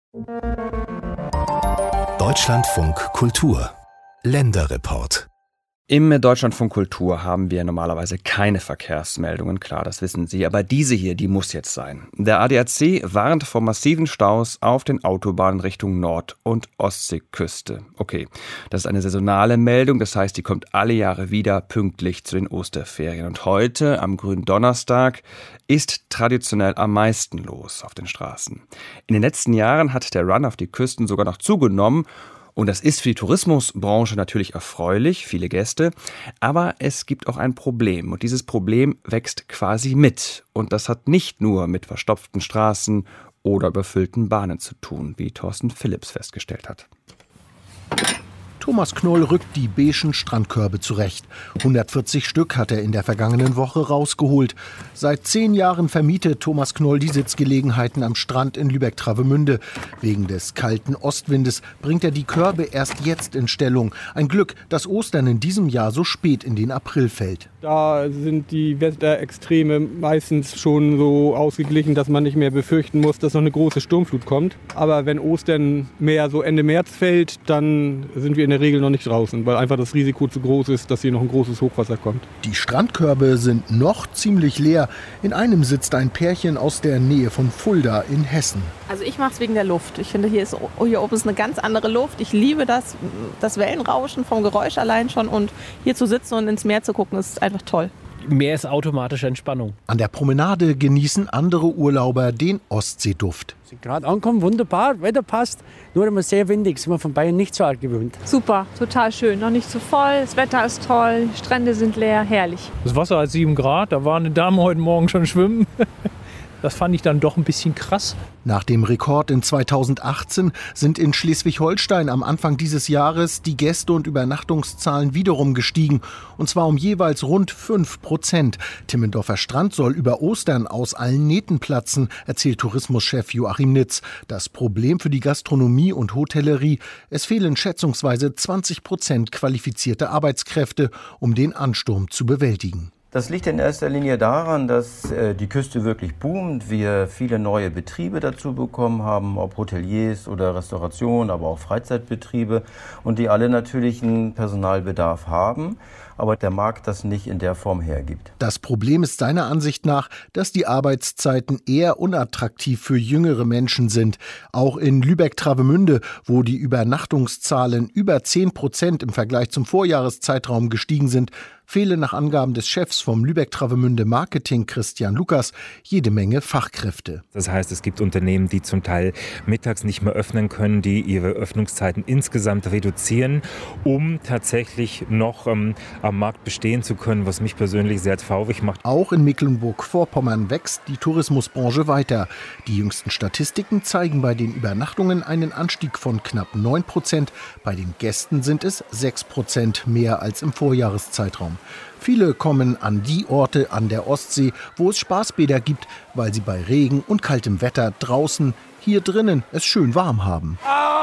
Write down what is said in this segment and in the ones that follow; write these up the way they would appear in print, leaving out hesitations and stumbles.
Deutschlandfunk Kultur Länderreport. Im Deutschlandfunk Kultur haben wir normalerweise keine Verkehrsmeldungen, klar, das wissen Sie, aber diese hier, die muss jetzt sein. Der ADAC warnt vor massiven Staus auf den Autobahnen Richtung Nord- und Ostseeküste. Okay, das ist eine saisonale Meldung, das heißt, die kommt alle Jahre wieder pünktlich zu den Osterferien. Und heute, am Gründonnerstag, ist traditionell am meisten los auf den Straßen. In den letzten Jahren hat der Run auf die Küsten sogar noch zugenommen. Und das ist für die Tourismusbranche natürlich erfreulich, viele Gäste. Aber es gibt auch ein Problem. Und dieses Problem wächst quasi mit. Und das hat nicht nur mit verstopften Straßen oder überfüllten Bahnen zu tun, wie Thorsten Phillips festgestellt hat. Thomas Knoll rückt die beigen Strandkörbe zurecht. 140 Stück hat er in der vergangenen Woche rausgeholt. Seit 10 Jahren vermietet Thomas Knoll die Sitzgelegenheiten am Strand in Lübeck-Travemünde. Wegen des kalten Ostwindes bringt er die Körbe erst jetzt in Stellung. Ein Glück, dass Ostern in diesem Jahr so spät in den April fällt. Da sind die Wetterextreme meistens schon so ausgeglichen, dass man nicht mehr befürchten muss, dass noch eine große Sturmflut kommt. Aber wenn Ostern mehr so Ende März fällt, dann sind wir in der Regel noch nicht draußen, weil einfach das Risiko zu groß ist, dass hier noch ein großes Hochwasser kommt. Die Strandkörbe sind noch ziemlich leer. In einem sitzt ein Pärchen aus der Nähe von Fulda in Hessen. Also ich mache es wegen der Luft. Ich finde, hier oben ist eine ganz andere Luft. Ich liebe das Wellenrauschen vom Geräusch allein schon. Und hier zu sitzen und ins Meer zu gucken, ist einfach toll. Mehr ist automatische Entspannung. An der Promenade genießen andere Urlauber den Ostseeduft. Wir sind gerade angekommen, wunderbar, Wetter passt, nur immer sehr windig, sind wir von Bayern nicht so arg gewöhnt. Super, total schön, noch nicht zu voll, das Wetter ist toll, die Strände sind leer, herrlich. Das Wasser hat 7 Grad, da war eine Dame heute Morgen schon schwimmen. Das fand ich dann doch ein bisschen krass. Nach dem Rekord in 2018 sind in Schleswig-Holstein am Anfang dieses Jahres die Gäste- und Übernachtungszahlen wiederum gestiegen. Und zwar um jeweils rund 5%. Timmendorfer Strand soll über Ostern aus allen Nähten platzen, erzählt Tourismuschef Joachim Nitz. Das Problem für die Gastronomie und Hotellerie: Es fehlen schätzungsweise 20% qualifizierte Arbeitskräfte, um den Ansturm zu bewältigen. Das liegt in erster Linie daran, dass die Küste wirklich boomt, wir viele neue Betriebe dazu bekommen haben, ob Hoteliers oder Restauration, aber auch Freizeitbetriebe, und die alle natürlich einen Personalbedarf haben, aber der Markt das nicht in der Form hergibt. Das Problem ist seiner Ansicht nach, dass die Arbeitszeiten eher unattraktiv für jüngere Menschen sind. Auch in Lübeck-Travemünde, wo die Übernachtungszahlen über 10% im Vergleich zum Vorjahreszeitraum gestiegen sind, fehlen nach Angaben des Chefs vom Lübeck-Travemünde Marketing, Christian Lukas, jede Menge Fachkräfte. Das heißt, es gibt Unternehmen, die zum Teil mittags nicht mehr öffnen können, die ihre Öffnungszeiten insgesamt reduzieren, um tatsächlich noch am Markt bestehen zu können, was mich persönlich sehr traurig macht. Auch in Mecklenburg-Vorpommern wächst die Tourismusbranche weiter. Die jüngsten Statistiken zeigen bei den Übernachtungen einen Anstieg von knapp 9%. Bei den Gästen sind es 6% mehr als im Vorjahreszeitraum. Viele kommen an die Orte an der Ostsee, wo es Spaßbäder gibt, weil sie bei Regen und kaltem Wetter draußen, hier drinnen es schön warm haben.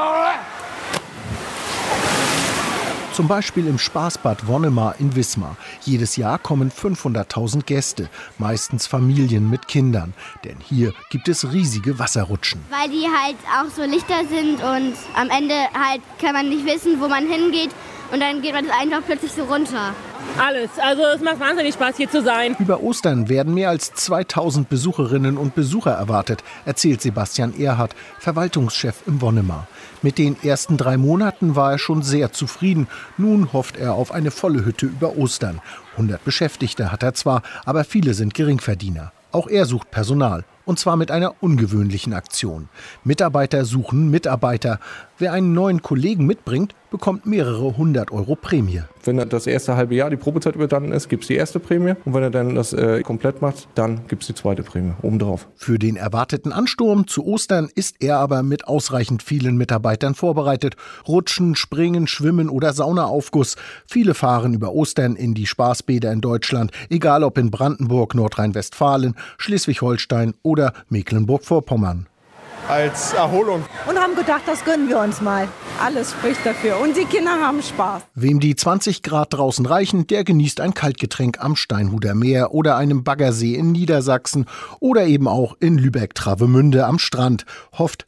Zum Beispiel im Spaßbad Wonnemar in Wismar. Jedes Jahr kommen 500.000 Gäste, meistens Familien mit Kindern. Denn hier gibt es riesige Wasserrutschen. Weil die halt auch so Lichter sind und am Ende halt kann man nicht wissen, wo man hingeht. Und dann geht man einfach plötzlich so runter. Alles. Also es macht wahnsinnig Spaß, hier zu sein. Über Ostern werden mehr als 2000 Besucherinnen und Besucher erwartet, erzählt Sebastian Erhardt, Verwaltungschef im Wonnemar. Mit den ersten 3 Monaten war er schon sehr zufrieden. Nun hofft er auf eine volle Hütte über Ostern. 100 Beschäftigte hat er zwar, aber viele sind Geringverdiener. Auch er sucht Personal. Und zwar mit einer ungewöhnlichen Aktion. Mitarbeiter suchen Mitarbeiter. Wer einen neuen Kollegen mitbringt, bekommt mehrere 100 € Prämie. Wenn er das erste halbe Jahr die Probezeit überstanden ist, gibt es die erste Prämie. Und wenn er dann das komplett macht, dann gibt es die zweite Prämie obendrauf. Für den erwarteten Ansturm zu Ostern ist er aber mit ausreichend vielen Mitarbeitern vorbereitet. Rutschen, Springen, Schwimmen oder Saunaaufguss. Viele fahren über Ostern in die Spaßbäder in Deutschland, egal ob in Brandenburg, Nordrhein-Westfalen, Schleswig-Holstein oder Mecklenburg-Vorpommern. Als Erholung. Und haben gedacht, das gönnen wir uns mal. Alles spricht dafür. Und die Kinder haben Spaß. Wem die 20 Grad draußen reichen, der genießt ein Kaltgetränk am Steinhuder Meer oder einem Baggersee in Niedersachsen oder eben auch in Lübeck-Travemünde am Strand, hofft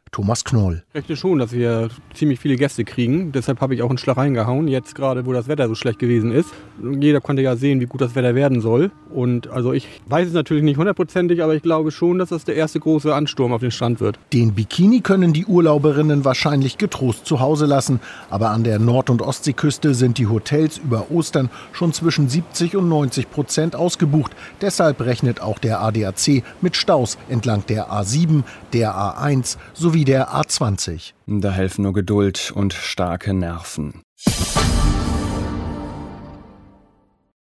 Thomas Knoll. Ich rechne schon, dass wir ziemlich viele Gäste kriegen. Deshalb habe ich auch einen Schlag reingehauen, jetzt gerade, wo das Wetter so schlecht gewesen ist. Jeder konnte ja sehen, wie gut das Wetter werden soll. Und also ich weiß es natürlich nicht hundertprozentig, aber ich glaube schon, dass das der erste große Ansturm auf den Strand wird. Den Bikini können die Urlauberinnen wahrscheinlich getrost zu Hause lassen. Aber an der Nord- und Ostseeküste sind die Hotels über Ostern schon zwischen 70% und 90% ausgebucht. Deshalb rechnet auch der ADAC mit Staus entlang der A7, der A1 sowie der A20. Da helfen nur Geduld und starke Nerven.